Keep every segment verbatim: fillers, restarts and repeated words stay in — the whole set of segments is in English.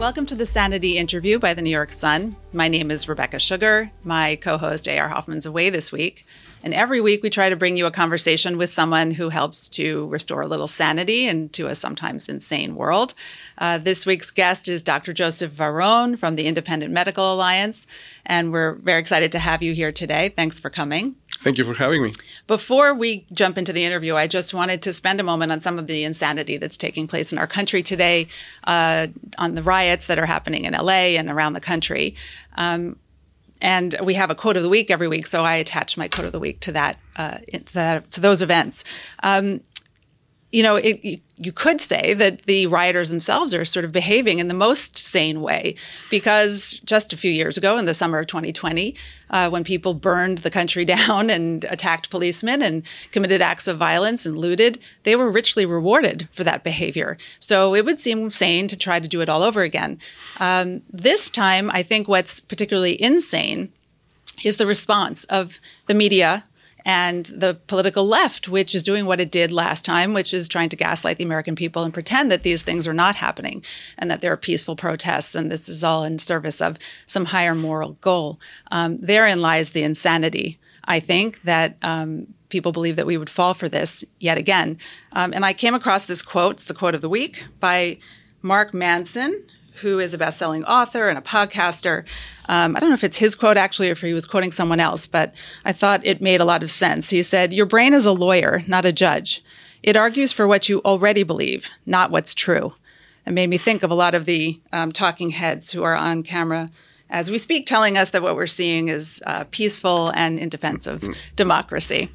Welcome to the Sanity Interview by the New York Sun. My name is Rebecca Sugar. My co-host A R Hoffman's away this week. And every week we try to bring you a conversation with someone who helps to restore a little sanity into a sometimes insane world. Uh, this week's guest is Doctor Joseph Varone from the Independent Medical Alliance. And we're very excited to have you here today. Thanks for coming. Thank you for having me. Before we jump into the interview, I just wanted to spend a moment on some of the insanity that's taking place in our country today, uh, on the riots that are happening in L A and around the country. Um, and we have a quote of the week every week, so I attach my quote of the week to that, uh, to, that to those events. Um, you know, it, you, you could say that the rioters themselves are sort of behaving in the most sane way, because just a few years ago, in the summer of twenty twenty, uh, when people burned the country down and attacked policemen and committed acts of violence and looted, they were richly rewarded for that behavior. So it would seem sane to try to do it all over again. Um, this time, I think what's particularly insane is the response of the media and the political left, which is doing what it did last time, which is trying to gaslight the American people and pretend that these things are not happening and that there are peaceful protests and this is all in service of some higher moral goal. Um, therein lies the insanity, I think, that um, people believe that we would fall for this yet again. Um, and I came across this quote, it's the quote of the week, by Mark Manson, who is a best-selling author and a podcaster. Um, I don't know if it's his quote, actually, or if he was quoting someone else, but I thought it made a lot of sense. He said, "Your brain is a lawyer, not a judge. It argues for what you already believe, not what's true." It made me think of a lot of the um, talking heads who are on camera as we speak, telling us that what we're seeing is uh, peaceful and in defense of democracy.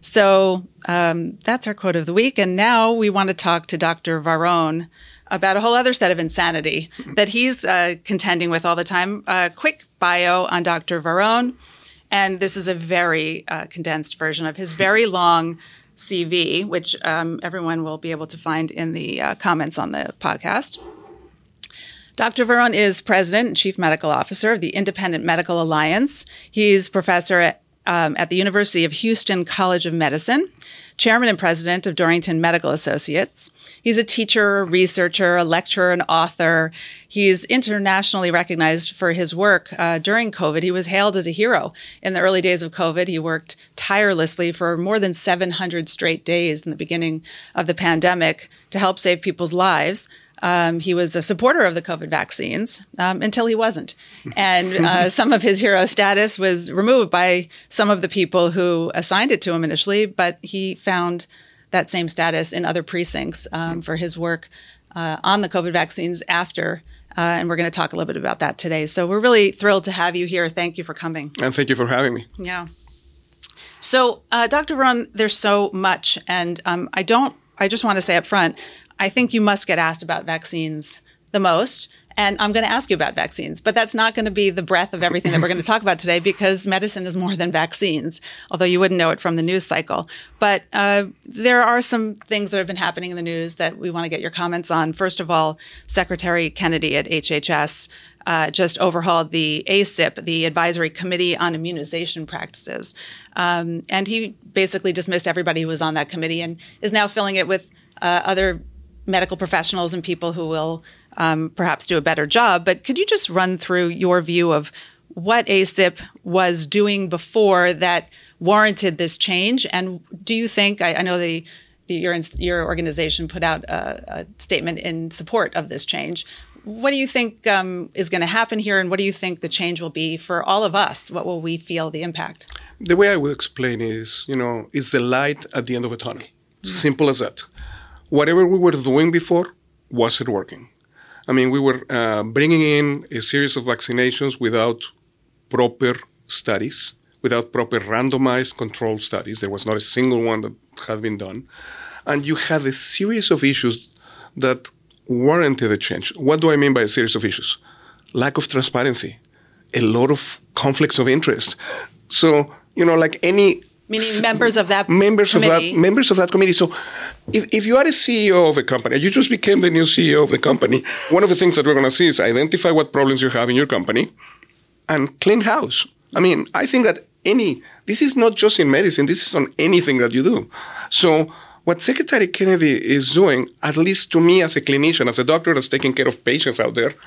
So um, that's our quote of the week. And now we want to talk to Doctor Varone about a whole other set of insanity that he's uh, contending with all the time. A uh, quick bio on Doctor Varone. And this is a very uh, condensed version of his very long C V, which um, everyone will be able to find in the uh, comments on the podcast. Doctor Varone is president and chief medical officer of the Independent Medical Alliance. He's professor at, um, at the University of Houston College of Medicine, chairman and president of Dorrington Medical Associates. He's a teacher, a researcher, a lecturer, an author. He's internationally recognized for his work uh, during COVID. He was hailed as a hero. In the early days of COVID, he worked tirelessly for more than seven hundred straight days in the beginning of the pandemic to help save people's lives. Um, he was a supporter of the COVID vaccines um, until he wasn't. And uh, some of his hero status was removed by some of the people who assigned it to him initially, but he found that same status in other precincts um, for his work uh, on the COVID vaccines after. Uh, and we're going to talk a little bit about that today. So we're really thrilled to have you here. Thank you for coming. And thank you for having me. Yeah. So, uh, Doctor Varone, there's so much. And um, I don't, I just want to say up front, I think you must get asked about vaccines the most. And I'm going to ask you about vaccines, but that's not going to be the breadth of everything that we're going to talk about today, because medicine is more than vaccines, although you wouldn't know it from the news cycle. But uh, there are some things that have been happening in the news that we want to get your comments on. First of all, Secretary Kennedy at H H S uh, just overhauled the A C I P, the Advisory Committee on Immunization Practices. Um, and he basically dismissed everybody who was on that committee and is now filling it with uh, other medical professionals and people who will um, perhaps do a better job. But could you just run through your view of what A C I P was doing before that warranted this change? And do you think, I, I know the, the your, your organization put out a, a statement in support of this change. What do you think um, is going to happen here? And what do you think the change will be for all of us? What will we feel the impact? The way I will explain is, you know, it's the light at the end of a tunnel. Mm. Simple as that. Whatever we were doing before wasn't working. I mean, we were uh, bringing in a series of vaccinations without proper studies, without proper randomized controlled studies. There was not a single one that had been done. And you had a series of issues that warranted a change. What do I mean by a series of issues? Lack of transparency, a lot of conflicts of interest. So, you know, like any Meaning members of that members committee. of that members of that committee. So, if, if you are a C E O of a company, you just became the new C E O of the company. One of the things that we're going to see is identify what problems you have in your company, and clean house. I mean, I think that any this is not just in medicine. This is on anything that you do. So, what Secretary Kennedy is doing, at least to me as a clinician, as a doctor that's taking care of patients out there,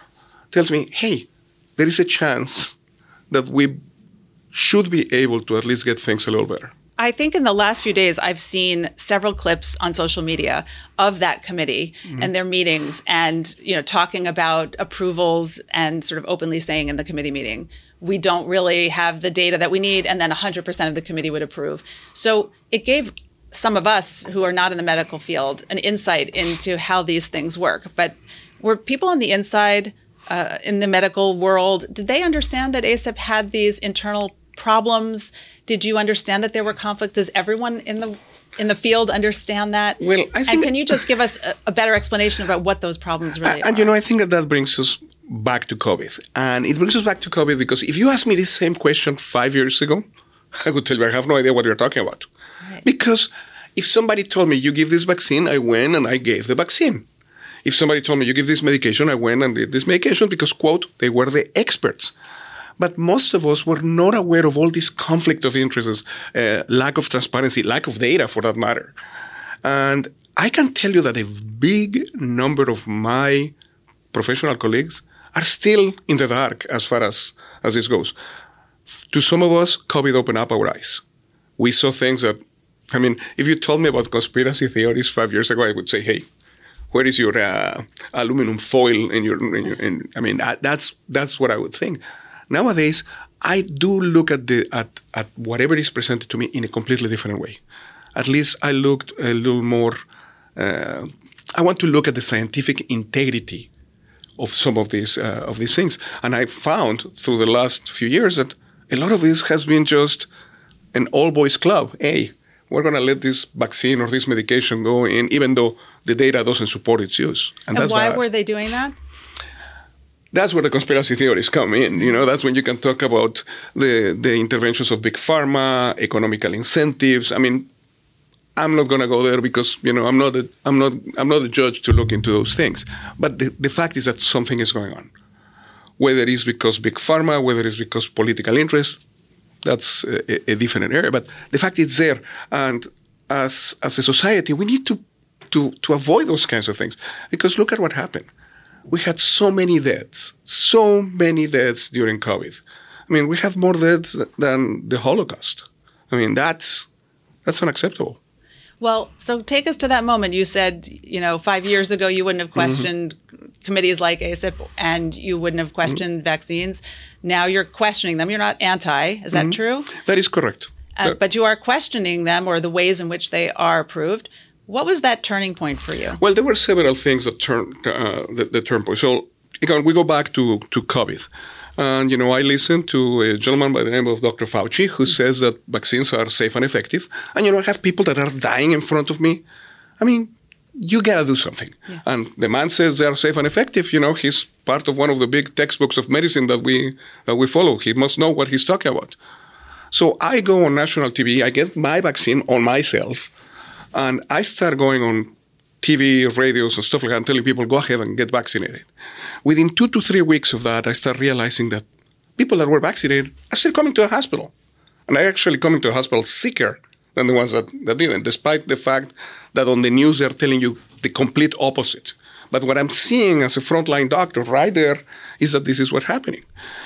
tells me, hey, there is a chance that we should be able to at least get things a little better. I think in the last few days, I've seen several clips on social media of that committee mm-hmm. and their meetings and, you know, talking about approvals and sort of openly saying in the committee meeting, we don't really have the data that we need. And then one hundred percent of the committee would approve. So it gave some of us who are not in the medical field an insight into how these things work. But were people on the inside uh, in the medical world, did they understand that A C E P had these internal problems? Did you understand that there were conflicts? Does everyone in the in the field understand that? Well, I think, and can you just give us a, a better explanation about what those problems really and, are? And you know, I think that that brings us back to COVID. And it brings us back to COVID because if you asked me this same question five years ago, I would tell you I have no idea what you're talking about. Right. Because if somebody told me, you give this vaccine, I went and I gave the vaccine. If somebody told me, you give this medication, I went and did this medication because, quote, they were the experts. But most of us were not aware of all this conflict of interests, uh, lack of transparency, lack of data for that matter. And I can tell you that a big number of my professional colleagues are still in the dark as far as, as this goes. To some of us, COVID opened up our eyes. We saw things that, I mean, if you told me about conspiracy theories five years ago, I would say, hey, where is your uh, aluminum foil in your, in your in, I mean, that, that's that's what I would think. Nowadays, I do look at the at, at whatever is presented to me in a completely different way. At least I looked a little more, uh, I want to look at the scientific integrity of some of these uh, of these things. And I found through the last few years that a lot of this has been just an all-boys club. Hey, we're going to let this vaccine or this medication go in, even though the data doesn't support its use. And, and that's why bad. were they doing that? That's where the conspiracy theories come in. You know, that's when you can talk about the, the interventions of big pharma, economical incentives. I mean, I'm not going to go there because, you know, I'm not a, I'm not I'm not a judge to look into those things. But the, the fact is that something is going on. Whether it's because big pharma, whether it's because political interest, that's a, a different area. But the fact is there. And as as a society, we need to, to, to avoid those kinds of things. Because look at what happened. We had so many deaths, so many deaths during COVID. I mean, we have more deaths than the Holocaust. I mean, that's that's unacceptable. Well, so take us to that moment. You said, you know, five years ago you wouldn't have questioned mm-hmm. committees like A C E P and you wouldn't have questioned mm-hmm. vaccines. Now you're questioning them. You're not anti. Is that mm-hmm. true? That is correct. Uh, but you are questioning them or the ways in which they are approved. What was that turning point for you? Well, there were several things that turned uh, the, the turn point. So again, we go back to, to COVID. And, you know, I listened to a gentleman by the name of Doctor Fauci who mm-hmm. says that vaccines are safe and effective. And, you know, I have people that are dying in front of me. I mean, you got to do something. Yeah. And the man says they are safe and effective. You know, he's part of one of the big textbooks of medicine that we that we follow. He must know what he's talking about. So I go on national T V. I get my vaccine on myself. And I start going on T V, radios, and stuff like that, and telling people, go ahead and get vaccinated. Within two to three weeks of that, I start realizing that people that were vaccinated are still coming to a hospital. And I actually coming to a hospital sicker than the ones that, that didn't, despite the fact that on the news they're telling you the complete opposite. But what I'm seeing as a frontline doctor right there is that this is what's happening.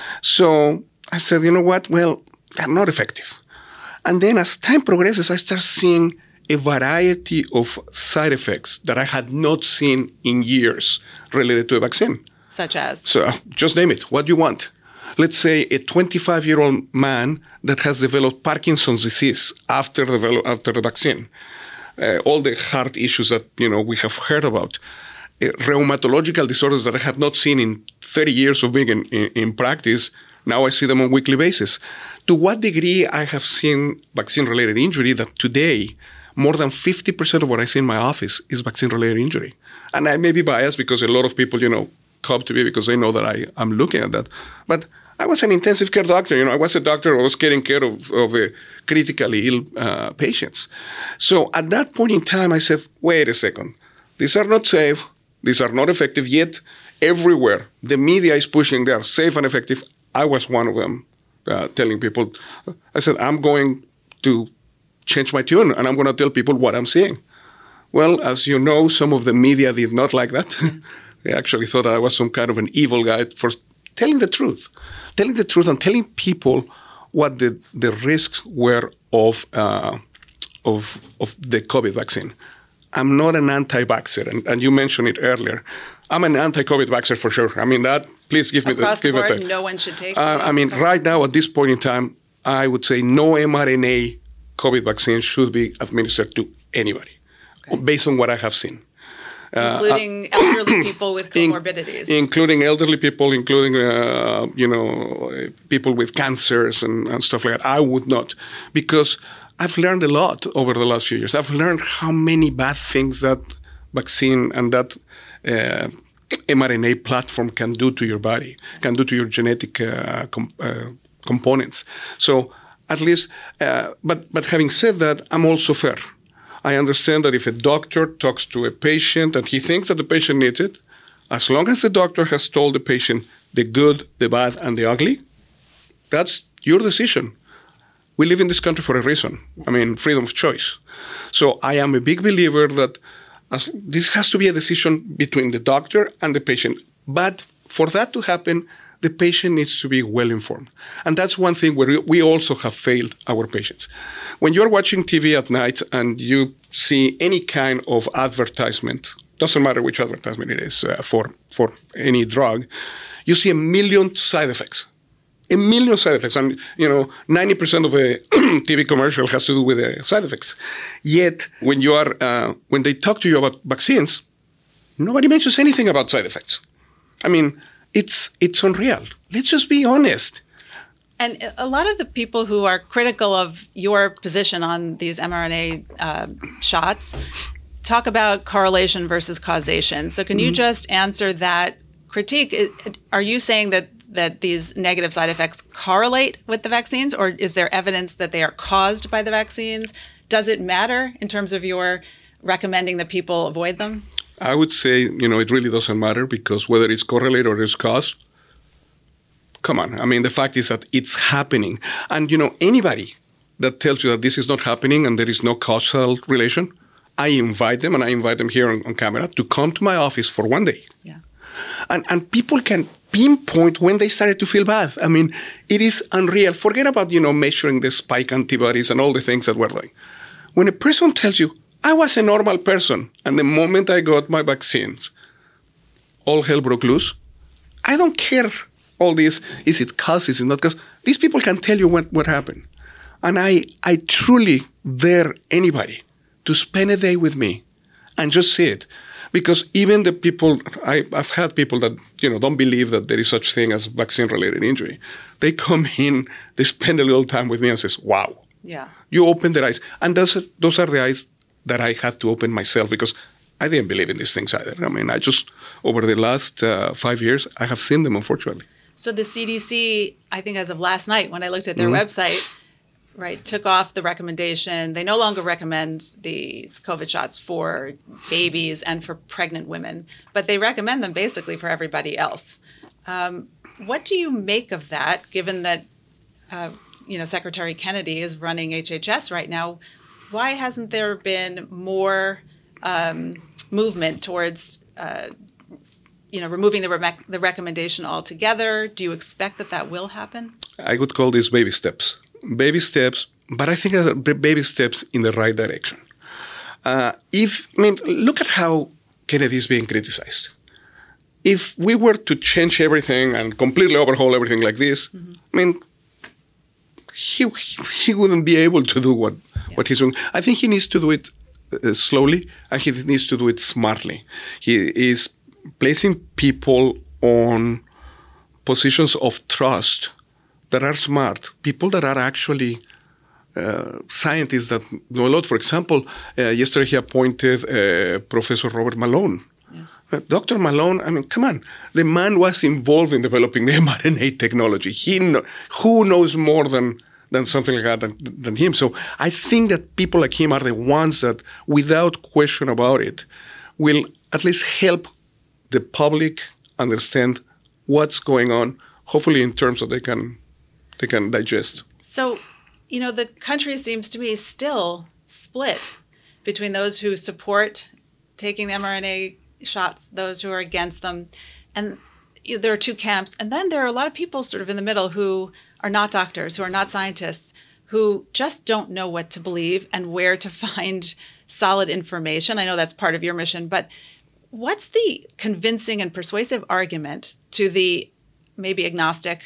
So I said, you know what? Well, they're not effective. And then as time progresses, I start seeing a variety of side effects that I had not seen in years related to a vaccine. Such as? So just name it. What do you want? Let's say a twenty-five-year-old man that has developed Parkinson's disease after the, after the vaccine. Uh, all the heart issues that, you know, we have heard about. Uh, rheumatological disorders that I have not seen in thirty years of being in, in, in practice. Now I see them on a weekly basis. To what degree I have seen vaccine-related injury that today more than fifty percent of what I see in my office is vaccine-related injury. And I may be biased because a lot of people, you know, come to me because they know that I, I'm looking at that. But I was an intensive care doctor. You know, I was a doctor who was taking care of, of uh, critically ill uh, patients. So at that point in time, I said, wait a second. These are not safe. These are not effective. Yet everywhere the media is pushing they are safe and effective. I was one of them uh, telling people, I said, I'm going to change my tune and I'm going to tell people what I'm seeing. Well, as you know, some of the media did not like that. They actually thought I was some kind of an evil guy for telling the truth, telling the truth and telling people what the, the risks were of, uh, of, of the COVID vaccine. I'm not an anti-vaxxer, and, and you mentioned it earlier. I'm an anti-COVID vaxxer for sure. I mean, that, please give me the... Across the give board, it the, no one should take uh, I mean, right now, at this point in time, I would say no mRNA COVID vaccine should be administered to anybody, okay, based on what I have seen. Including uh, elderly people with comorbidities. In, including elderly people, including, uh, you know, people with cancers and, and stuff like that. I would not, because I've learned a lot over the last few years. I've learned how many bad things that vaccine and that uh, mRNA platform can do to your body, can do to your genetic uh, com- uh, components. So at least, uh, but but having said that, I'm also fair. I understand that if a doctor talks to a patient and he thinks that the patient needs it, as long as the doctor has told the patient the good, the bad, and the ugly, that's your decision. We live in this country for a reason. I mean, freedom of choice. So I am a big believer that as, this has to be a decision between the doctor and the patient. But for that to happen, the patient needs to be well informed. And that's one thing where we also have failed our patients. When you're watching T V at night and you see any kind of advertisement, doesn't matter which advertisement it is uh, for, for any drug, you see a million side effects. A million side effects. And, you know, ninety percent of a T V commercial has to do with the side effects. Yet, when you are, uh, when they talk to you about vaccines, nobody mentions anything about side effects. I mean, it's it's unreal. Let's just be honest. And a lot of the people who are critical of your position on these mRNA uh, shots talk about correlation versus causation. So can you mm-hmm. just answer that critique? Are you saying that that these negative side effects correlate with the vaccines, or is there evidence that they are caused by the vaccines? Does it matter in terms of your recommending that people avoid them? I would say, you know, it really doesn't matter, because whether it's correlated or it's caused, come on. I mean, the fact is that it's happening. And, you know, anybody that tells you that this is not happening and there is no causal relation, I invite them, and I invite them here on, on camera, to come to my office for one day. Yeah. And, and people can pinpoint when they started to feel bad. I mean, it is unreal. Forget about, you know, measuring the spike antibodies and all the things that we're doing. When a person tells you, I was a normal person, and the moment I got my vaccines, all hell broke loose, I don't care all this, is it cause, is it not cause? These people can tell you what, what happened. And I, I truly dare anybody to spend a day with me and just see it. Because even the people, I, I've had people that, you know, don't believe that there is such thing as vaccine-related injury. They come in, they spend a little time with me and says, wow. Yeah. You open their eyes. And those, those are the eyes that I had to open myself, because I didn't believe in these things either. I mean, I just, over the last uh, five years, I have seen them, unfortunately. So the C D C, I think as of last night, when I looked at their mm-hmm. website, right, took off the recommendation. They no longer recommend these COVID shots for babies and for pregnant women, but they recommend them basically for everybody else. Um, what do you make of that, given that, uh, you know, Secretary Kennedy is running H H S right now? Why hasn't there been more um, movement towards, uh, you know, removing the, re- the recommendation altogether? Do you expect that that will happen? I would call these baby steps. Baby steps, but I think uh, baby steps in the right direction. Uh, if I mean, look at how Kennedy is being criticized. If we were to change everything and completely overhaul everything like this, mm-hmm. I mean, he he wouldn't be able to do what, yeah. what he's doing. I think he needs to do it uh, slowly, and he needs to do it smartly. He is placing people on positions of trust that are smart, people that are actually uh, scientists that know a lot. For example, uh, yesterday he appointed uh, Professor Robert Malone. Yes. Uh, Doctor Malone, I mean, come on. The man was involved in developing the mRNA technology. He know, who knows more than, than something like that than, than him? So I think that people like him are the ones that, without question about it, will at least help the public understand what's going on, hopefully in terms that they can they can digest. So, you know, the country seems to me still split between those who support taking the mRNA shots, those who are against them. And you know, there are two camps. And then there are a lot of people sort of in the middle who are not doctors, who are not scientists, who just don't know what to believe and where to find solid information. I know that's part of your mission, but what's the convincing and persuasive argument to the maybe agnostic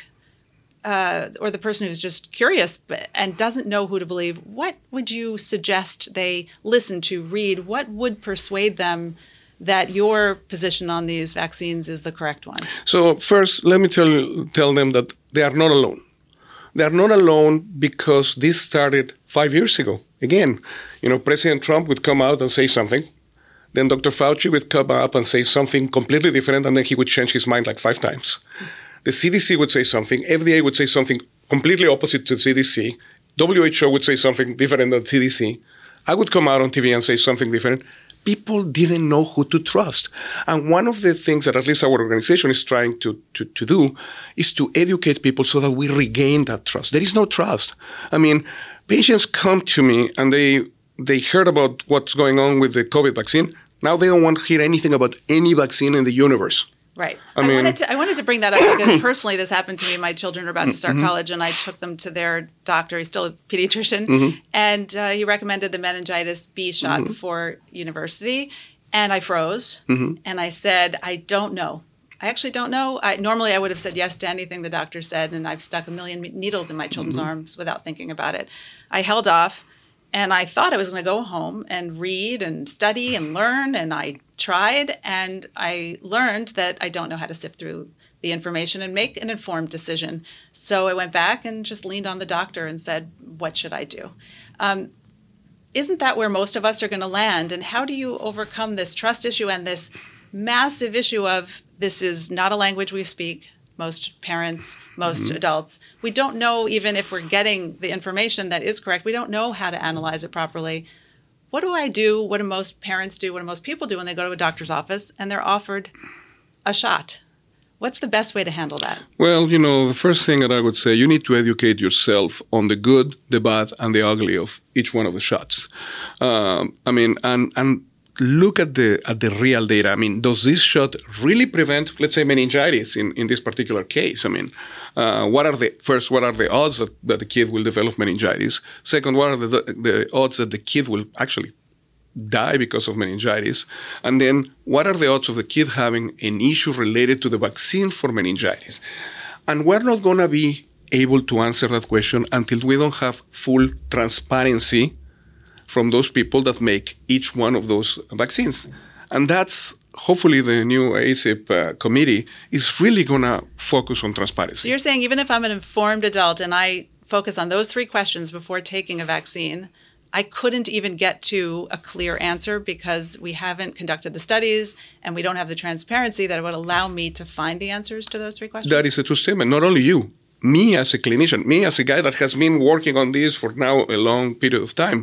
uh, or the person who's just curious but, and doesn't know who to believe? What would you suggest they listen to, read? What would persuade them that your position on these vaccines is the correct one? So first, let me tell tell them that they are not alone. They are not alone because this started five years ago. Again, you know, President Trump would come out and say something. Then Doctor Fauci would come up and say something completely different, and then he would change his mind like five times. The C D C would say something. F D A would say something completely opposite to C D C. W H O would say something different than C D C. I would come out on T V and say something different. People didn't know who to trust. And one of the things that at least our organization is trying to, to, to do is to educate people so that we regain that trust. There is no trust. I mean, patients come to me and they they heard about what's going on with the COVID vaccine. Now they don't want to hear anything about any vaccine in the universe. Right. I, I mean, wanted to I wanted to bring that up because personally this happened to me. My children are about to start mm-hmm. college, and I took them to their doctor. He's still a pediatrician, mm-hmm. and uh, he recommended the meningitis B shot mm-hmm. before university, and I froze, mm-hmm. and I said, I don't know. I actually don't know. I, normally I would have said yes to anything the doctor said, and I've stuck a million needles in my children's mm-hmm. arms without thinking about it. I held off. And I thought I was going to go home and read and study and learn, and I tried, and I learned that I don't know how to sift through the information and make an informed decision. So I went back and just leaned on the doctor and said, what should I do? Um, isn't that where most of us are going to land? And how do you overcome this trust issue and this massive issue of this is not a language we speak? Most parents, most mm-hmm. adults, we don't know even if we're getting the information that is correct. We don't know how to analyze it properly. What do I do? What do most parents do? What do most people do when they go to a doctor's office and they're offered a shot? What's the best way to handle that? Well, you know, the first thing that I would say, you need to educate yourself on the good, the bad, and the ugly of each one of the shots. Um, I mean, and and look at the at the real data. I mean, does this shot really prevent, let's say, meningitis in, in this particular case? I mean, uh, what are the first? What are the odds that, that the kid will develop meningitis? Second, what are the the odds that the kid will actually die because of meningitis? And then, what are the odds of the kid having an issue related to the vaccine for meningitis? And we're not going to be able to answer that question until we don't have full transparency from those people that make each one of those vaccines. And that's hopefully the new A C I P uh, committee is really going to focus on transparency. So you're saying even if I'm an informed adult and I focus on those three questions before taking a vaccine, I couldn't even get to a clear answer because we haven't conducted the studies and we don't have the transparency that would allow me to find the answers to those three questions? That is a true statement. Not only you, me as a clinician, me as a guy that has been working on this for now a long period of time,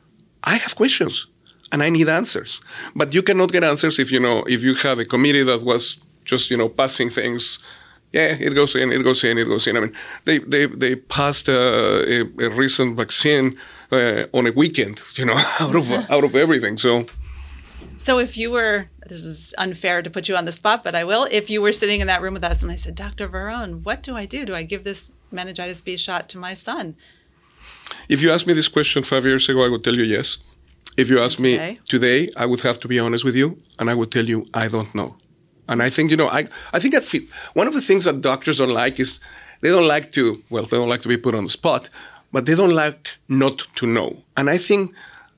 I have questions and I need answers. But you cannot get answers if, you know, if you have a committee that was just, you know, passing things. Yeah, it goes in, it goes in, it goes in. I mean, they they, they passed uh, a, a recent vaccine uh, on a weekend, you know, out of out of everything. So, so if you were, this is unfair to put you on the spot, but I will. If you were sitting in that room with us and I said, Doctor Varone, what do I do? Do I give this meningitis B shot to my son? If you asked me this question five years ago, I would tell you yes. If you ask today? me today, I would have to be honest with you, and I would tell you I don't know. And I think, you know, I I think that one of the things that doctors don't like is they don't like to, well, they don't like to be put on the spot, but they don't like not to know. And I think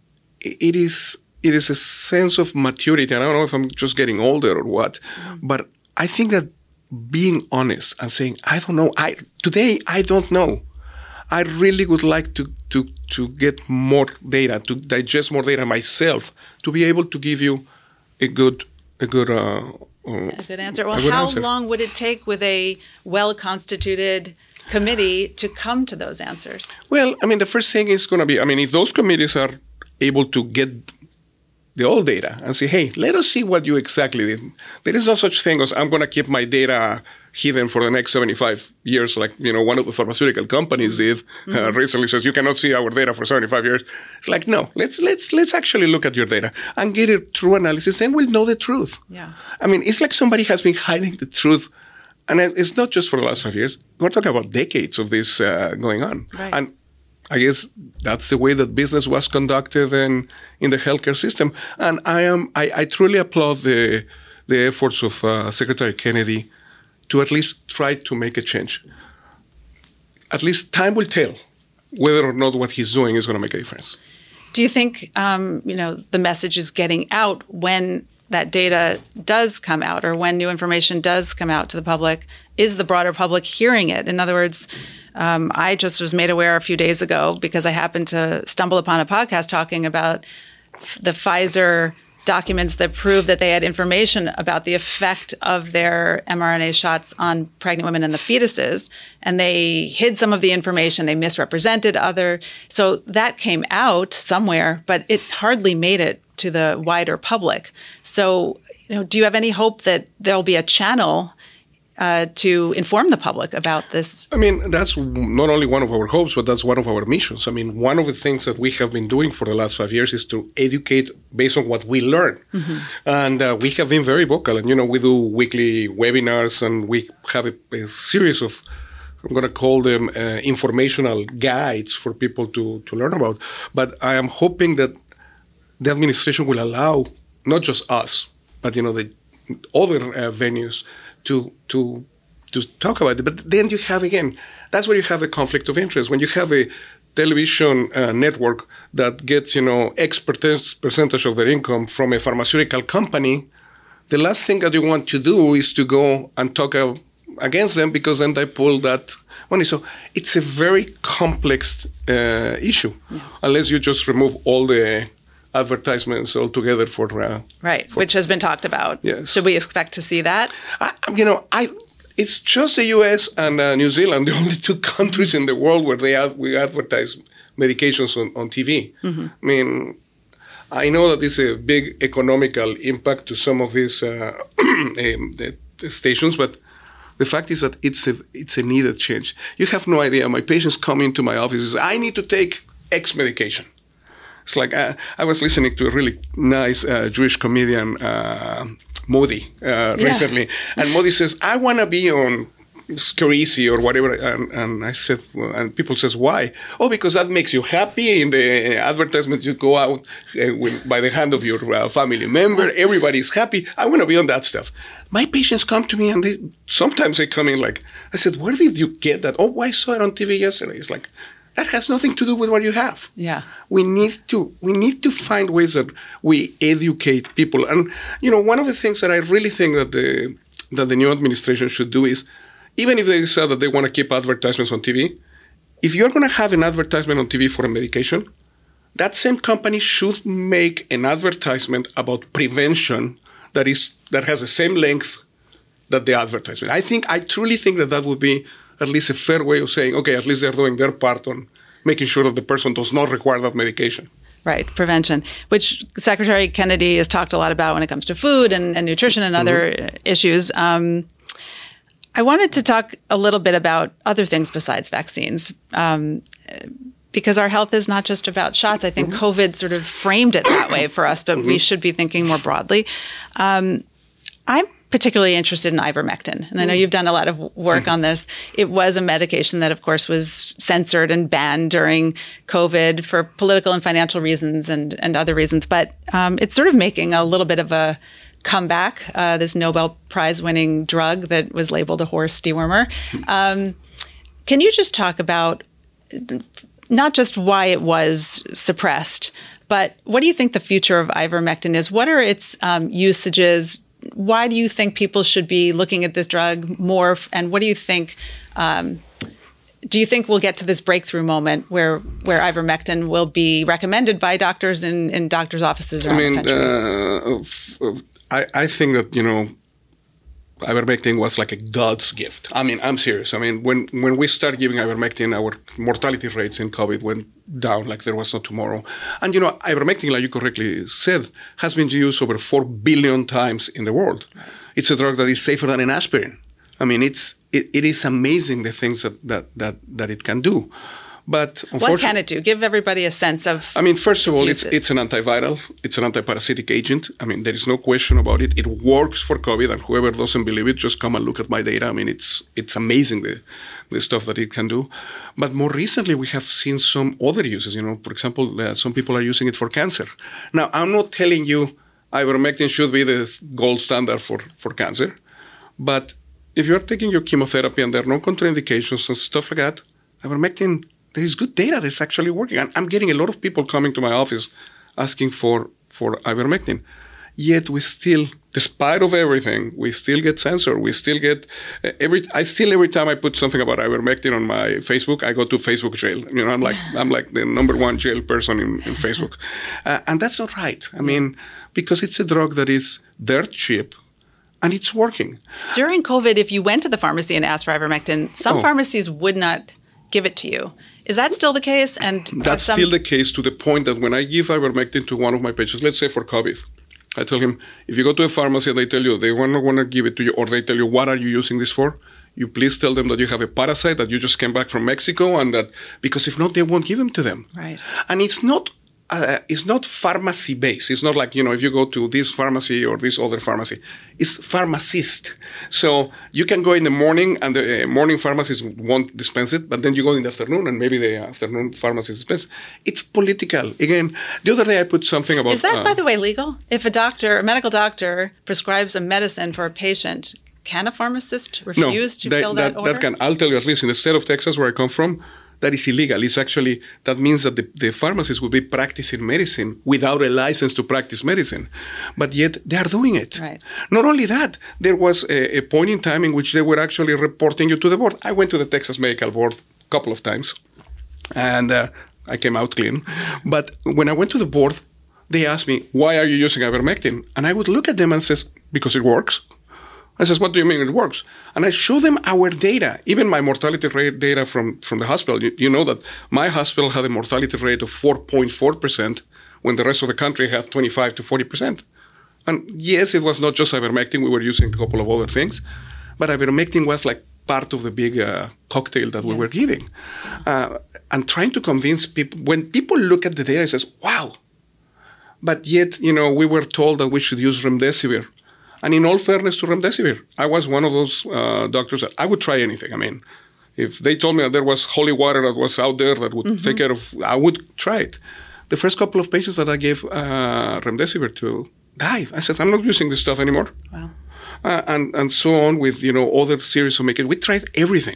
it is it is a sense of maturity, and I don't know if I'm just getting older or what, mm-hmm. but I think that being honest and saying, I don't know, I today I don't know. I really would like to, to, to get more data, to digest more data myself, to be able to give you a good a good uh, uh, a good answer. Well, good how answer. long would it take with a well-constituted committee to come to those answers? Well, I mean, the first thing is going to be, I mean, if those committees are able to get the old data and say, hey, let us see what you exactly did. There is no such thing as I'm going to keep my data hidden for the next seventy-five years, like, you know, one of the pharmaceutical companies did mm-hmm. uh, recently says, you cannot see our data for seventy-five years. It's like, no, let's let's let's actually look at your data and get a true analysis, and we'll know the truth. Yeah. I mean, it's like somebody has been hiding the truth. And it's not just for the last five years. We're talking about decades of this uh, going on. Right. And I guess that's the way that business was conducted in, in the healthcare system. And I am I, I truly applaud the the efforts of uh, Secretary Kennedy to at least try to make a change. At least time will tell whether or not what he's doing is going to make a difference. Do you think, um, you know, the message is getting out when that data does come out, or when new information does come out to the public? Is the broader public hearing it? In other words, um, I just was made aware a few days ago because I happened to stumble upon a podcast talking about f- the Pfizer documents that prove that they had information about the effect of their mRNA shots on pregnant women and the fetuses, and they hid some of the information. They misrepresented other. So that came out somewhere, but it hardly made it to the wider public. So, you know, do you have any hope that there'll be a channel uh, to inform the public about this? I mean, that's not only one of our hopes, but that's one of our missions. I mean, one of the things that we have been doing for the last five years is to educate based on what we learn. Mm-hmm. And uh, we have been very vocal. And, you know, we do weekly webinars, and we have a, a series of, I'm going to call them uh, informational guides for people to, to learn about. But I am hoping that the administration will allow not just us, but, you know, the other uh, venues to to to talk about it. But then you have, again, that's where you have a conflict of interest. When you have a television uh, network that gets, you know, X percentage of their income from a pharmaceutical company, the last thing that you want to do is to go and talk uh, against them, because then they pull that money. So it's a very complex uh, issue, yeah. Unless you just remove all the advertisements altogether for uh, right, for, which has been talked about. Yes. Should we expect to see that? I, you know, I it's just the U S and uh, New Zealand, the only two countries in the world where they have, we advertise medications on, on T V. Mm-hmm. I mean, I know that it's a big economical impact to some of these uh, um, the, the stations, but the fact is that it's a it's a needed change. You have no idea. My patients come into my office and say, I need to take X medication. It's like uh, I was listening to a really nice uh, Jewish comedian, uh, Modi, uh, yeah. recently. And Modi says, I want to be on Scarisi or whatever. And, and I said, and people says, why? Oh, because that makes you happy. In the advertisement, you go out uh, with, by the hand of your uh, family member. Everybody's happy. I want to be on that stuff. My patients come to me, and they sometimes they come in like, I said, where did you get that? Oh, I saw it on T V yesterday. It's like, that has nothing to do with what you have. Yeah. We need to we need to find ways that we educate people. And, you know, one of the things that I really think that the that the new administration should do is, even if they decide that they want to keep advertisements on T V, if you're going to have an advertisement on T V for a medication, that same company should make an advertisement about prevention that is that has the same length that the advertisement. I think I truly think that that would be at least a fair way of saying, okay, at least they're doing their part on making sure that the person does not require that medication. Right, prevention, which Secretary Kennedy has talked a lot about when it comes to food and, and nutrition and other mm-hmm. issues. Um, I wanted to talk a little bit about other things besides vaccines, um, because our health is not just about shots. I think mm-hmm. COVID sort of framed it that way for us, but mm-hmm. we should be thinking more broadly. Um, I'm particularly interested in ivermectin. And I know you've done a lot of work on this. It was a medication that, of course, was censored and banned during COVID for political and financial reasons and, and other reasons. But um, it's sort of making a little bit of a comeback, uh, this Nobel Prize-winning drug that was labeled a horse dewormer. Um, can you just talk about not just why it was suppressed, but what do you think the future of ivermectin is? What are its um, usages? Why do you think people should be looking at this drug more? And what do you think, um, do you think we'll get to this breakthrough moment where, where ivermectin will be recommended by doctors in, in doctors' offices around I mean, the country? Uh, I, I think that, you know, ivermectin was like a God's gift. I mean, I'm serious. I mean, when, when we started giving ivermectin, our mortality rates in COVID went down like there was no tomorrow. And, you know, ivermectin, like you correctly said, has been used over four billion times in the world. Right. It's a drug that is safer than an aspirin. I mean, it's it, it is amazing the things that, that, that, that it can do. But what can it do? Give everybody a sense of. I mean, first of all, its it's it's an antiviral. It's an antiparasitic agent. I mean, there is no question about it. It works for COVID, and whoever doesn't believe it, just come and look at my data. I mean, it's it's amazing the the stuff that it can do. But more recently, we have seen some other uses. You know, for example, uh, some people are using it for cancer. Now, I'm not telling you ivermectin should be the gold standard for for cancer, but if you're taking your chemotherapy and there are no contraindications and stuff like that, ivermectin. There is good data that's actually working. And I'm getting a lot of people coming to my office asking for, for ivermectin. Yet we still, despite of everything, we still get censored. We still get, uh, every, I still, every time I put something about ivermectin on my Facebook, I go to Facebook jail. You know, I'm like, I'm like the number one jail person in, in Facebook. Uh, and that's not right. I mean, because it's a drug that is dirt cheap. And it's working. During COVID, if you went to the pharmacy and asked for ivermectin, some oh. pharmacies would not give it to you. Is that still the case? And that's some... still the case to the point that when I give ivermectin to one of my patients, let's say for COVID, I tell him, if you go to a pharmacy and they tell you they want to want to give it to you, or they tell you, what are you using this for? You please tell them that you have a parasite, that you just came back from Mexico, and that, because if not, they won't give them to them. Right. And it's not Uh, it's not pharmacy based. It's not like, you know, if you go to this pharmacy or this other pharmacy, it's pharmacist. So you can go in the morning and the uh, morning pharmacist won't dispense it, but then you go in the afternoon and maybe the afternoon pharmacist dispense. It's political. Again, the other day I put something about... Is that, uh, by the way, legal? If a doctor, a medical doctor prescribes a medicine for a patient, can a pharmacist refuse no, to fill that, that order? That can. I'll tell you, at least in the state of Texas where I come from, that is illegal. It's actually, that means that the, the pharmacists will be practicing medicine without a license to practice medicine. But yet they are doing it. Right. Not only that, there was a, a point in time in which they were actually reporting you to the board. I went to the Texas Medical Board a couple of times, and uh, I came out clean. But when I went to the board, they asked me, why are you using ivermectin? And I would look at them and say, because it works. I says, what do you mean it works? And I show them our data, even my mortality rate data from, from the hospital. You, you know that my hospital had a mortality rate of four point four percent when the rest of the country had twenty-five to forty percent. And yes, it was not just ivermectin. We were using a couple of other things. But ivermectin was like part of the big uh, cocktail that we yeah. were giving. Uh, and trying to convince people, when people look at the data, it says, wow. But yet, you know, we were told that we should use remdesivir. And in all fairness to remdesivir, I was one of those uh, doctors that I would try anything. I mean, if they told me that there was holy water that was out there that would mm-hmm. take care of, I would try it. The first couple of patients that I gave uh, remdesivir to died. I said, I'm not using this stuff anymore. Wow. Uh, and, and so on with, you know, other series of medications. We tried everything.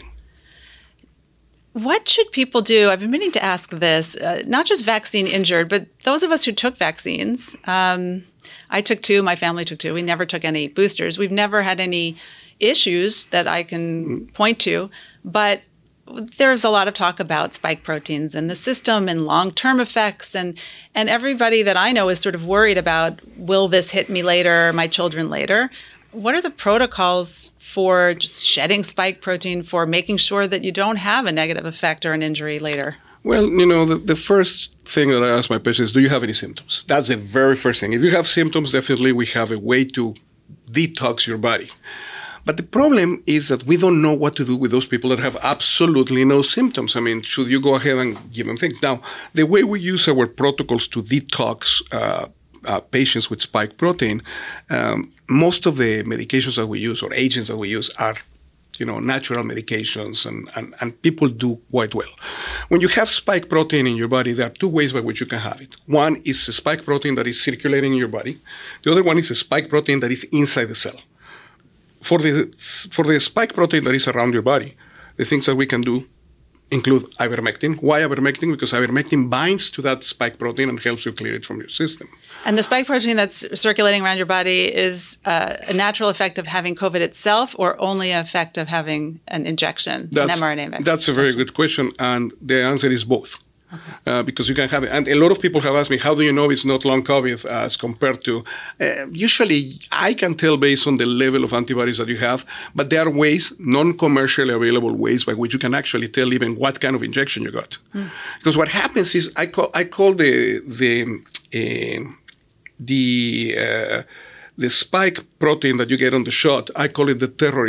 What should people do? I've been meaning to ask this, uh, not just vaccine injured, but those of us who took vaccines. Um, I took two. My family took two. We never took any boosters. We've never had any issues that I can point to. But there's a lot of talk about spike proteins in the system and long-term effects. And, and everybody that I know is sort of worried about, will this hit me later, my children later? What are the protocols for just shedding spike protein, for making sure that you don't have a negative effect or an injury later? Well, you know, the, the first thing that I ask my patients is, do you have any symptoms? That's the very first thing. If you have symptoms, definitely we have a way to detox your body. But the problem is that we don't know what to do with those people that have absolutely no symptoms. I mean, should you go ahead and give them things? Now, the way we use our protocols to detox uh, uh, patients with spike protein, um, most of the medications that we use or agents that we use are you know, natural medications, and, and, and people do quite well. When you have spike protein in your body, there are two ways by which you can have it. One is a spike protein that is circulating in your body. The other one is a spike protein that is inside the cell. For the, for the spike protein that is around your body, the things that we can do include ivermectin. Why ivermectin? Because ivermectin binds to that spike protein and helps you clear it from your system. And the spike protein that's circulating around your body is uh, a natural effect of having COVID itself, or only an effect of having an injection, that's, an mRNA injection? That's a very good question, and the answer is both. Okay. Uh, because you can have it. And a lot of people have asked me, how do you know it's not long COVID as compared to... Uh, usually, I can tell based on the level of antibodies that you have, but there are ways, non-commercially available ways, by which you can actually tell even what kind of injection you got. Mm. Because what happens is, I call, I call the... the uh, the uh, the spike protein that you get on the shot, I call it the terrorist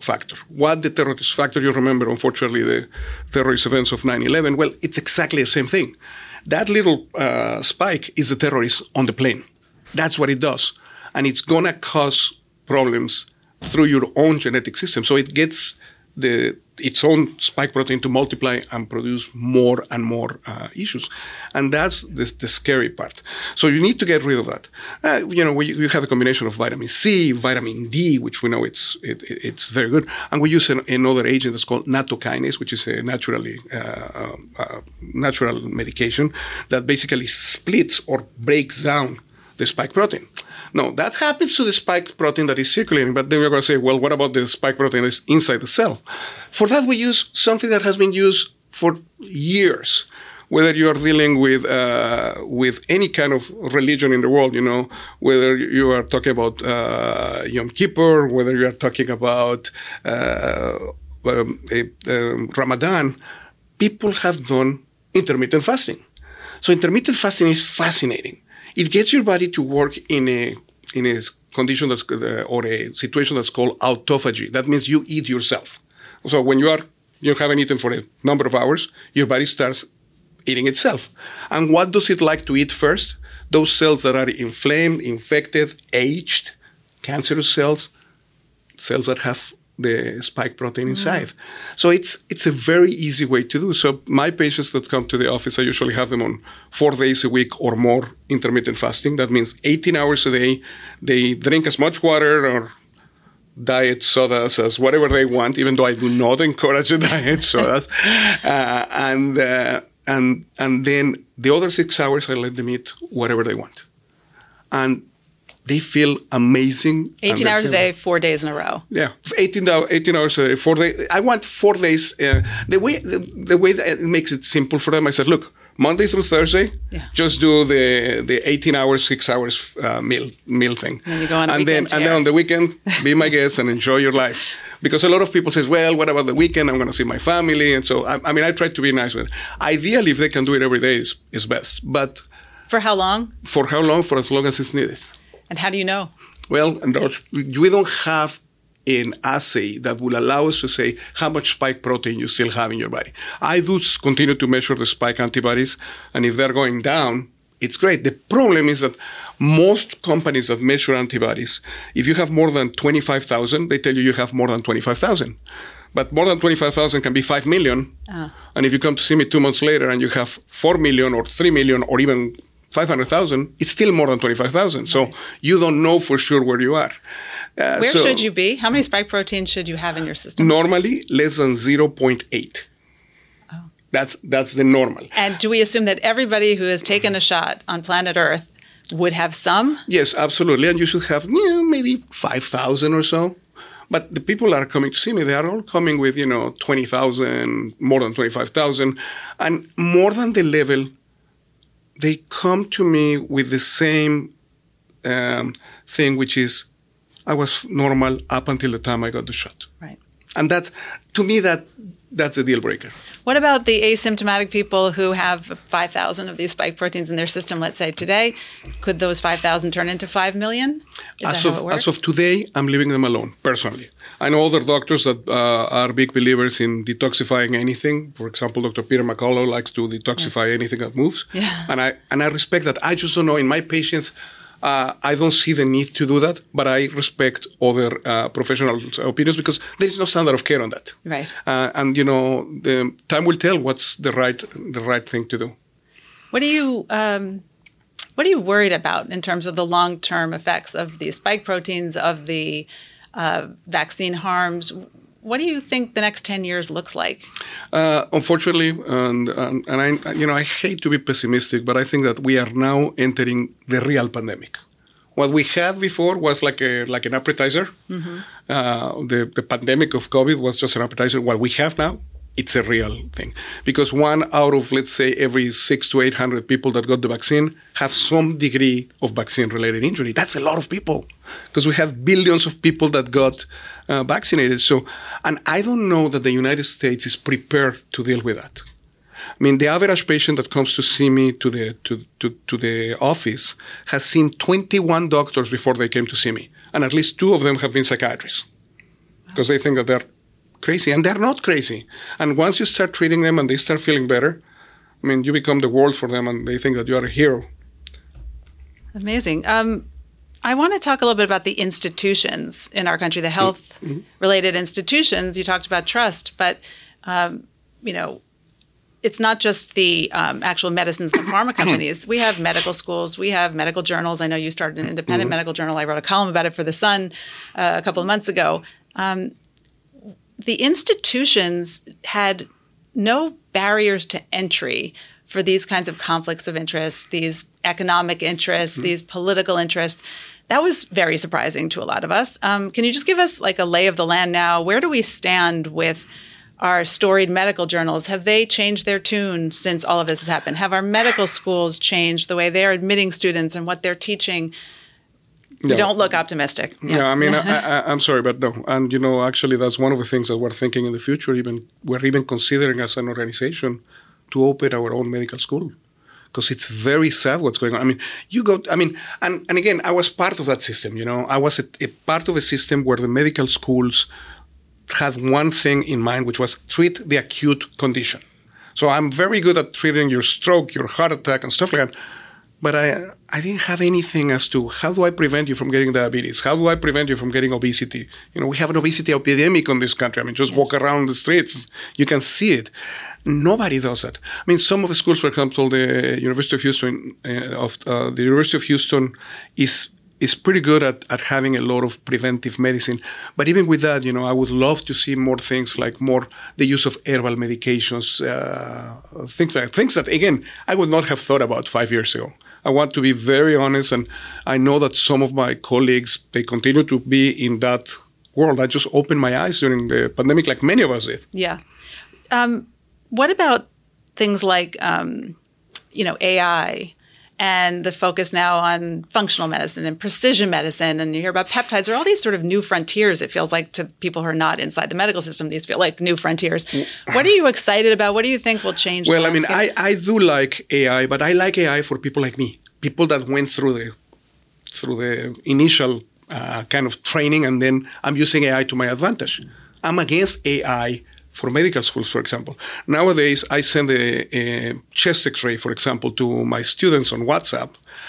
factor. What the terrorist factor? You remember, unfortunately, the terrorist events of nine eleven. Well, it's exactly the same thing. That little uh, spike is the terrorist on the plane. That's what it does. And it's going to cause problems through your own genetic system. So it gets the its own spike protein to multiply and produce more and more uh, issues. And that's the, the scary part. So you need to get rid of that. Uh, you know, we, you have a combination of vitamin C, vitamin D, which we know it's it, it's very good. And we use an, another agent that's called nattokinase, which is a naturally uh, uh, natural medication that basically splits or breaks down the spike protein. No, that happens to the spike protein that is circulating, but then we're going to say, well, what about the spike protein that's inside the cell? For that, we use something that has been used for years. Whether you are dealing with uh, with any kind of religion in the world, you know, whether you are talking about uh, Yom Kippur, whether you are talking about uh, um, um, Ramadan, people have done intermittent fasting. So intermittent fasting is fascinating. It gets your body to work in a in a condition that's uh, or a situation that's called autophagy. That means you eat yourself. So when you are you haven't eaten for a number of hours, your body starts eating itself. And what does it like to eat first? Those cells that are inflamed, infected, aged, cancerous cells, cells that have the spike protein inside. Mm. So it's it's a very easy way to do. So my patients that come to the office, I usually have them on four days a week or more intermittent fasting. That means eighteen hours a day. They drink as much water or diet sodas as whatever they want, even though I do not encourage the diet sodas. uh, and uh, and and then the other six hours, I let them eat whatever they want. And they feel amazing. eighteen hours a day, four days in a row. Yeah, eighteen, eighteen hours a day, four days. I want four days. Uh, the way the, the way that it makes it simple for them, I said, look, Monday through Thursday, yeah. just do the the eighteen hours, six hours uh, meal meal thing. And you go on a and then tear. and then on the weekend, be my guest and enjoy your life. Because a lot of people says, well, what about the weekend? I'm going to see my family. And so, I, I mean, I try to be nice with it. Ideally, if they can do it every day, is is best. But for how long? For how long? For as long as it's needed. And how do you know? Well, we don't have an assay that will allow us to say how much spike protein you still have in your body. I do continue to measure the spike antibodies, and if they're going down, it's great. The problem is that most companies that measure antibodies, if you have more than twenty-five thousand, they tell you you have more than twenty-five thousand. But more than twenty-five thousand can be five million. Uh-huh. And if you come to see me two months later and you have four million or three million or even five hundred thousand, it's still more than twenty-five thousand. Right. So you don't know for sure where you are. Uh, where so should you be? How many spike proteins should you have in your system? Normally, less than zero point eight. Oh. That's that's the normal. And do we assume that everybody who has taken a shot on planet Earth would have some? Yes, absolutely. And you should have you know, maybe five thousand or so. But the people that are coming to see me, they are all coming with, you know, twenty thousand, more than twenty-five thousand. And more than the level, they come to me with the same um, thing, which is, I was normal up until the time I got the shot. Right. And that's, to me, that that's a deal breaker. What about the asymptomatic people who have five thousand of these spike proteins in their system, let's say today? Could those five thousand turn into five million? Is as that of, how it works? As of today, I'm leaving them alone, personally. I know other doctors that uh, are big believers in detoxifying anything. For example, Doctor Peter McCullough likes to detoxify yes. anything that moves. Yeah. And I and I respect that. I just don't know. In my patients, uh, I don't see the need to do that, but I respect other uh, professional opinions because there is no standard of care on that. Right. Uh, and, you know, the time will tell what's the right the right thing to do. What do you... Um What are you worried about in terms of the long-term effects of the spike proteins, of the uh, vaccine harms? What do you think the next ten years looks like? Uh, unfortunately, and, and, and I, you know, I hate to be pessimistic, but I think that we are now entering the real pandemic. What we had before was like a like an appetizer. Mm-hmm. Uh, the, the pandemic of COVID was just an appetizer. What we have now, it's a real thing. Because one out of, let's say, every six to eight hundred people that got the vaccine have some degree of vaccine-related injury. That's a lot of people. Because we have billions of people that got uh, vaccinated. So, and I don't know that the United States is prepared to deal with that. I mean, the average patient that comes to see me to the to, to, to the office has seen twenty-one doctors before they came to see me. And at least two of them have been psychiatrists. because they think that they're crazy, and they're not crazy. And once you start treating them and they start feeling better, I mean, you become the world for them, and they think that you are a hero. Amazing. Um, I want to talk a little bit about the institutions in our country, the health-related institutions. You talked about trust, but, um, you know, it's not just the um, actual medicines, the pharma companies. We have medical schools. We have medical journals. I know you started an independent mm-hmm. medical journal. I wrote a column about it for The Sun uh, a couple of months ago. Um, the institutions had no barriers to entry for these kinds of conflicts of interest, these economic interests, mm-hmm. these political interests. That was very surprising to a lot of us. Um, can you just give us like a lay of the land now? Where do we stand with our storied medical journals? Have they changed their tune since all of this has happened? Have our medical schools changed the way they're admitting students and what they're teaching? You no. don't look optimistic. Yeah, yeah I mean, I, I, I'm sorry, but no. And, you know, actually, that's one of the things that we're thinking in the future. Even we're even considering as an organization to open our own medical school. Because it's very sad what's going on. I mean, you go, I mean, and, and again, I was part of that system, you know. I was a, a part of a system where the medical schools had one thing in mind, which was treat the acute condition. So I'm very good at treating your stroke, your heart attack, and stuff like that. But I I didn't have anything as to how do I prevent you from getting diabetes? How do I prevent you from getting obesity? You know, we have an obesity epidemic in this country. I mean, just walk around the streets, you can see it. Nobody does that. I mean, some of the schools, for example, the University of Houston, uh, of uh, the University of Houston is is pretty good at, at having a lot of preventive medicine. But even with that, you know, I would love to see more things like more the use of herbal medications, uh, things like things that, again, I would not have thought about five years ago. I want to be very honest, and I know that some of my colleagues, they continue to be in that world. I just opened my eyes during the pandemic, like many of us did. Yeah. Um, what about things like, um, you know, A I and the focus now on functional medicine and precision medicine, and you hear about peptides? There are all these sort of new frontiers, it feels like, to people who are not inside the medical system. These feel like new frontiers. What are you excited about? What do you think will change Well, the I mean, landscape? I, I do like A I, but I like A I for people like me, people that went through the through the initial uh, kind of training, and then I'm using A I to my advantage. I'm against A I for medical schools, for example. Nowadays, I send a, a chest x-ray, for example, to my students on WhatsApp,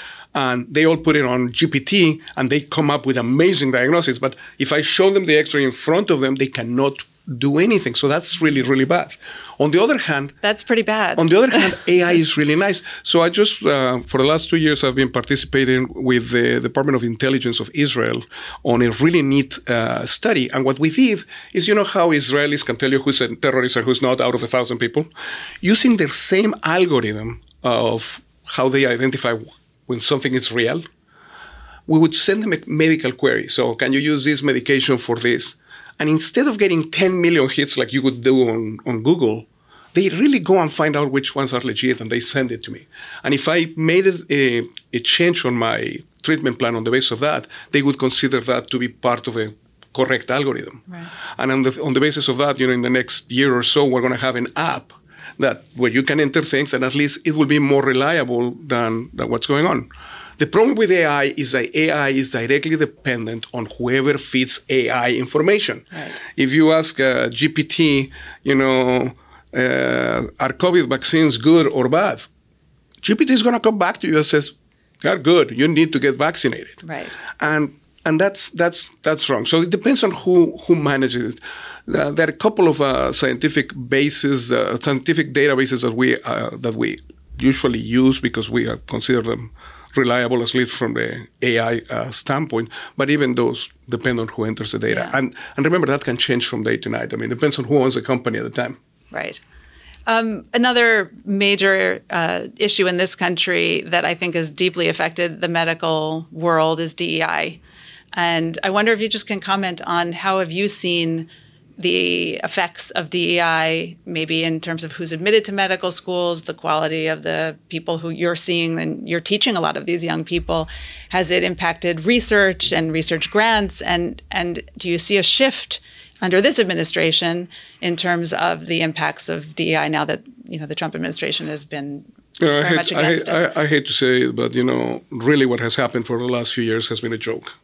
and they all put it on G P T, and they come up with amazing diagnoses. But if I show them the x-ray in front of them, they cannot do anything. So that's really, really bad. On the other hand... That's pretty bad. On the other hand, A I is really nice. So I just, uh, for the last two years, I've been participating with the Department of Intelligence of Israel on a really neat uh, study. And what we did is, you know how Israelis can tell you who's a terrorist and who's not out of a thousand people? Using their same algorithm of how they identify when something is real, we would send them a medical query. So can you use this medication for this? And instead of getting ten million hits like you would do on, on Google, they really go and find out which ones are legit, and they send it to me. And if I made a, a change on my treatment plan on the basis of that, they would consider that to be part of a correct algorithm. Right. And on the, on the basis of that, you know, in the next year or so, we're going to have an app that where you can enter things, and at least it will be more reliable than, than what's going on. The problem with A I is that A I is directly dependent on whoever feeds A I information. Right. If you ask uh, G P T, you know, uh, are COVID vaccines good or bad? G P T is going to come back to you and says, they're good. You need to get vaccinated. Right. And and that's that's that's wrong. So it depends on who who manages it. Uh, there are a couple of uh, scientific bases, uh, scientific databases that we uh, that we usually use because we uh, consider them reliable, at least from the A I uh, standpoint. But even those depend on who enters the data. Yeah. And and remember, that can change from day to night. I mean, it depends on who owns the company at the time. Right. Um, another major uh, issue in this country that I think has deeply affected the medical world is D E I. And I wonder if you just can comment on how have you seen the effects of D E I, maybe in terms of who's admitted to medical schools, the quality of the people who you're seeing, and you're teaching a lot of these young people. Has it impacted research and research grants? And, and do you see a shift under this administration in terms of the impacts of D E I now that, you know, the Trump administration has been you know, very I hate, much against I, it? I, I hate to say it, but, you know, really what has happened for the last few years has been a joke.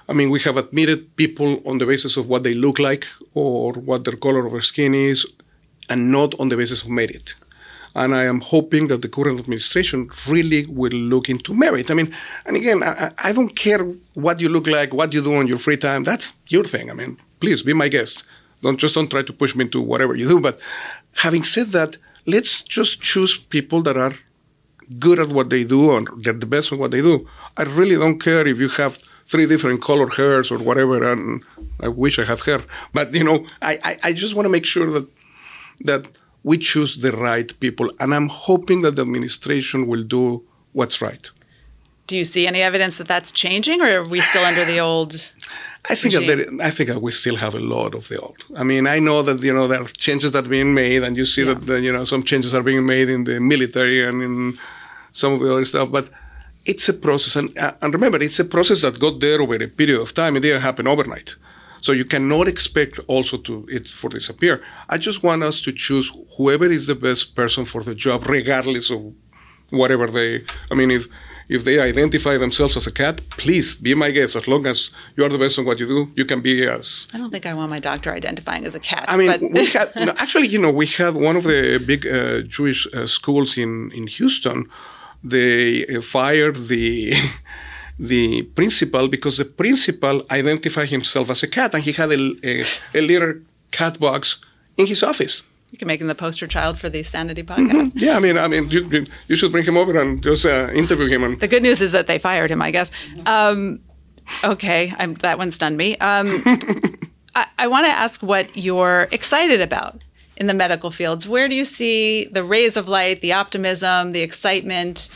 I mean, we have admitted people on the basis of what they look like or what their color of their skin is, and not on the basis of merit. And I am hoping that the current administration really will look into merit. I mean, and again, I, I don't care what you look like, what you do on your free time. That's your thing. I mean, please be my guest. Don't just don't try to push me into whatever you do. But having said that, let's just choose people that are good at what they do or they're the best at what they do. I really don't care if you have three different colored hairs or whatever. And I wish I had hair. But, you know, I, I, I just want to make sure that that we choose the right people. And I'm hoping that the administration will do what's right. Do you see any evidence that that's changing, or are we still under the old I think that there, I think that we still have a lot of the old. I mean, I know that, you know, there are changes that are being made, and you see yeah. that, you know, some changes are being made in the military and in some of the other stuff, but it's a process. And, uh, and remember, it's a process that got there over a period of time. It didn't happen overnight. So you cannot expect also to it for disappear. I just want us to choose whoever is the best person for the job, regardless of whatever they, I mean, if if they identify themselves as a cat, please be my guest. As long as you are the best on what you do, you can be as... I don't think I want my doctor identifying as a cat. I mean, but we had, you know, actually, you know, we had one of the big uh, Jewish uh, schools in, in Houston. They uh, fired the... the principal, because the principal identified himself as a cat, and he had a, a, a little cat box in his office. You can make him the poster child for the Sanity podcast. Mm-hmm. Yeah, I mean, I mean, you, you should bring him over and just uh, interview him. And... The good news is that they fired him, I guess. Um, okay, I'm, that one stunned me. Um, I, I want to ask what you're excited about in the medical fields. Where do you see the rays of light, the optimism, the excitement?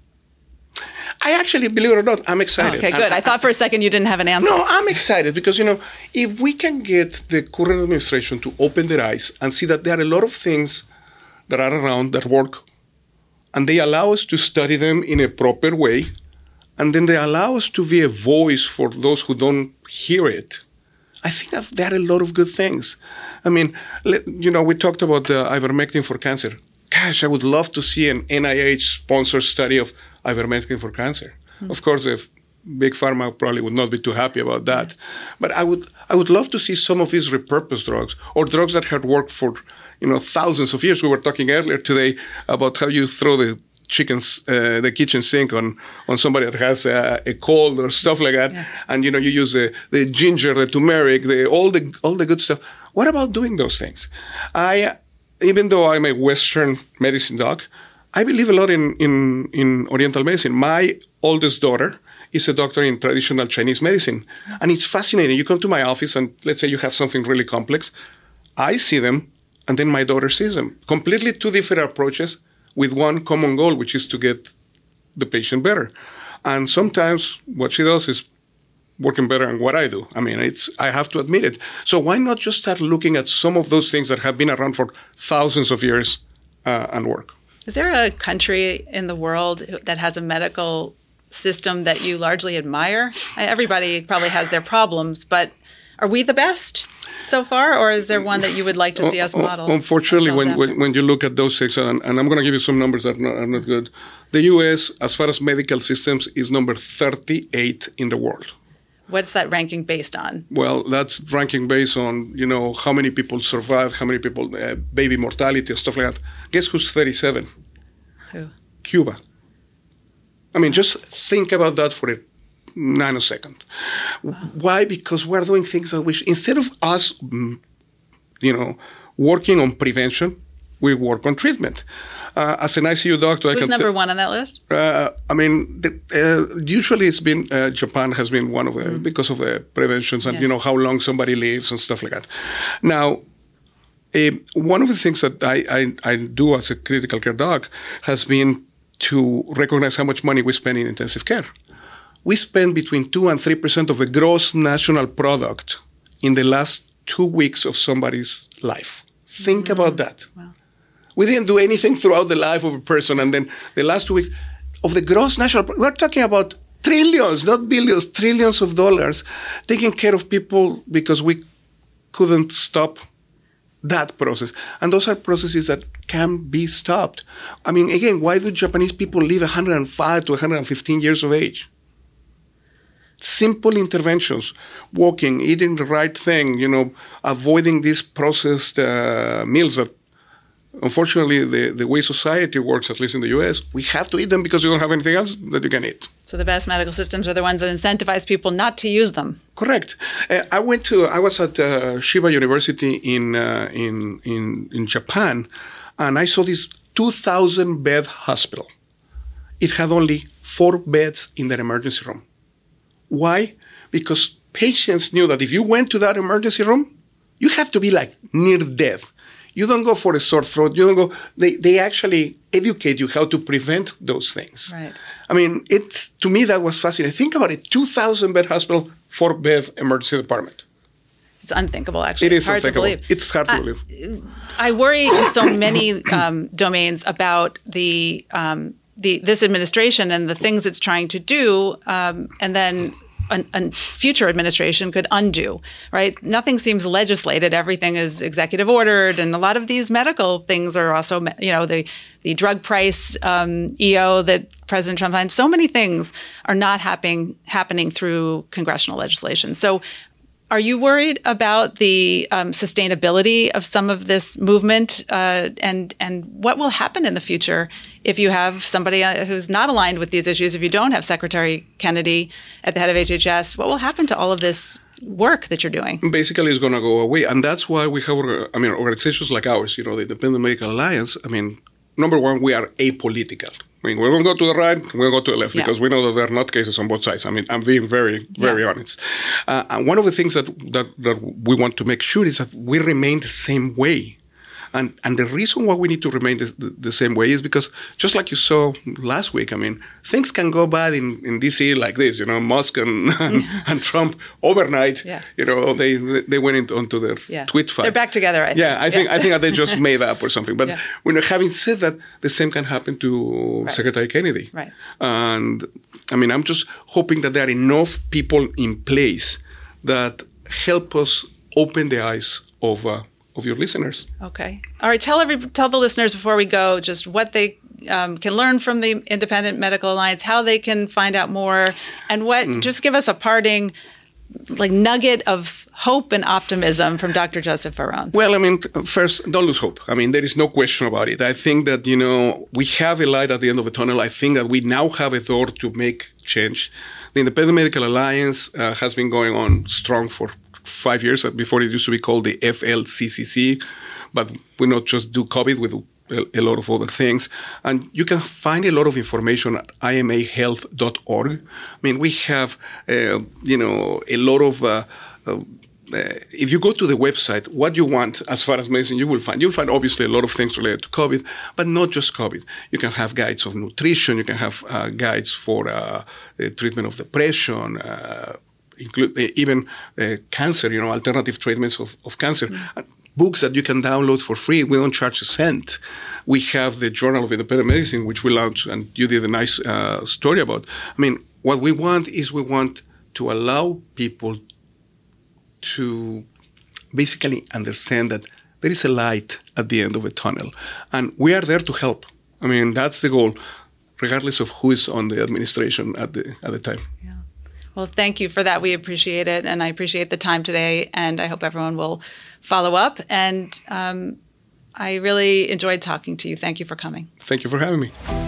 I actually, believe it or not, I'm excited. Oh, okay, good. I, I, I thought for a second you didn't have an answer. No, I'm excited because, you know, if we can get the current administration to open their eyes and see that there are a lot of things that are around that work, and they allow us to study them in a proper way, and then they allow us to be a voice for those who don't hear it, I think that there are a lot of good things. I mean, you know, we talked about the ivermectin for cancer. Gosh, I would love to see an N I H-sponsored study of ivermectin for cancer. Mm-hmm. Of course, if Big Pharma probably would not be too happy about that. But I would I would love to see some of these repurposed drugs, or drugs that had worked for, you know, thousands of years. We were talking earlier today about how you throw the chickens, uh, the kitchen sink on, on somebody that has uh, a cold or stuff like that. Yeah. And, you know, you use the, the ginger, the turmeric, the, all the all the good stuff. What about doing those things? I... Even though I'm a Western medicine doc, I believe a lot in, in, in Oriental medicine. My oldest daughter is a doctor in traditional Chinese medicine. And it's fascinating. You come to my office and let's say you have something really complex. I see them and then my daughter sees them. Completely two different approaches with one common goal, which is to get the patient better. And sometimes what she does is working better than what I do. I mean, it's I have to admit it. So why not just start looking at some of those things that have been around for thousands of years uh, and work? Is there a country in the world that has a medical system that you largely admire? Everybody probably has their problems, but are we the best so far, or is there one that you would like to see us model? Unfortunately, when, when when you look at those things, and, and I'm going to give you some numbers that are not, are not good, the U S, as far as medical systems, is number thirty-eight in the world. What's that ranking based on? Well, that's ranking based on, you know, how many people survive, how many people, uh, baby mortality and stuff like that. Guess who's thirty-seven? Who? Cuba. I mean, just think about that for a nanosecond. Wow. Why? Because we're doing things that we should, instead of us, you know, working on prevention, we work on treatment. Uh, as an I C U doctor, Who's I can number t- one on that list? Uh, I mean, the, uh, usually it's been uh, Japan has been one of the mm. because of the preventions and yes. you know how long somebody lives and stuff like that. Now, uh, one of the things that I, I I do as a critical care doc has been to recognize how much money we spend in intensive care. We spend between two and three percent of the gross national product in the last two weeks of somebody's life. Think mm. about that. Wow. We didn't do anything throughout the life of a person. And then the last two weeks of the gross national, we're talking about trillions, not billions, trillions of dollars taking care of people because we couldn't stop that process. And those are processes that can be stopped. I mean, again, why do Japanese people live one hundred five to one hundred fifteen years of age? simple interventions, walking, eating the right thing, you know, avoiding these processed uh, meals that, unfortunately, the, the way society works, at least in the U S, we have to eat them because you don't have anything else that you can eat. So the best medical systems are the ones that incentivize people not to use them. Correct. Uh, I went to, I was at uh, Shiba University in, uh, in, in, in Japan, and I saw this two thousand bed hospital. It had only four beds in that emergency room. Why? Because patients knew that if you went to that emergency room, you have to be like near death. You don't go for a sore throat. You don't go. They they actually educate you how to prevent those things. Right. I mean, it's to me that was fascinating. Think about it: two thousand bed hospital, four bed emergency department. It's unthinkable, actually. It is it's hard unthinkable. to believe. It's hard to I, believe. I worry in so many um, domains about the um, the this administration and the things it's trying to do, um, and then a, a future administration could undo. Right? Nothing seems legislated. Everything is executive ordered, and a lot of these medical things are also, you know, the the drug price um, E O that President Trump signed. So many things are not happening happening through congressional legislation. So. Are you worried about the um, sustainability of some of this movement, uh, and and what will happen in the future if you have somebody uh, who's not aligned with these issues? If you don't have Secretary Kennedy at the head of H H S, what will happen to all of this work that you're doing? Basically, it's going to go away, and that's why we have, I mean, organizations like ours. You know, the Independent Medical Alliance. I mean, number one, we are apolitical. I mean, we're going to go to the right, we're going to go to the left, yeah. because we know that there are not cases on both sides. I mean, I'm being very, very yeah. honest. Uh, and one of the things that, that that we want to make sure is that we remain the same way. And and the reason why we need to remain the, the, the same way is because, just like you saw last week, I mean, things can go bad in, in D C like this, you know, Musk and and, and Trump overnight, yeah. you know, they they went into, onto their yeah. tweet fight. They're back together, I think. Yeah, I think, yeah. I think that they just made up or something. But yeah. you know, having said that, the same can happen to right. Secretary Kennedy. Right. And, I mean, I'm just hoping that there are enough people in place that help us open the eyes of uh, of your listeners. Okay. All right. Tell every tell the listeners before we go just what they um, can learn from the Independent Medical Alliance, how they can find out more, and what. Mm. Just give us a parting, like nugget of hope and optimism from Doctor Joseph Varón. Well, I mean, first, don't lose hope. I mean, there is no question about it. I think that, you know, we have a light at the end of the tunnel. I think that we now have a door to make change. The Independent Medical Alliance uh, has been going on strong for five years. Before it used to be called the F L C C C, but we not just do COVID, we do a, a lot of other things. And you can find a lot of information at I M A health dot org. I mean, we have, uh, you know, a lot of, uh, uh, uh, if you go to the website, what you want as far as medicine, you will find. You'll find obviously a lot of things related to COVID, but not just COVID. You can have guides of nutrition. You can have uh, guides for uh, the treatment of depression, uh, include uh, even uh, cancer, you know, alternative treatments of, of cancer. Mm. Books that you can download for free. We don't charge a cent. We have the Journal of Independent Medicine, which we launched, and you did a nice uh, story about. I mean, what we want is we want to allow people to basically understand that there is a light at the end of a tunnel, and we are there to help. I mean, that's the goal, regardless of who is on the administration at the at the time. Yeah. Well, thank you for that. We appreciate it, and I appreciate the time today, and I hope everyone will follow up. And um, I really enjoyed talking to you. Thank you for coming. Thank you for having me.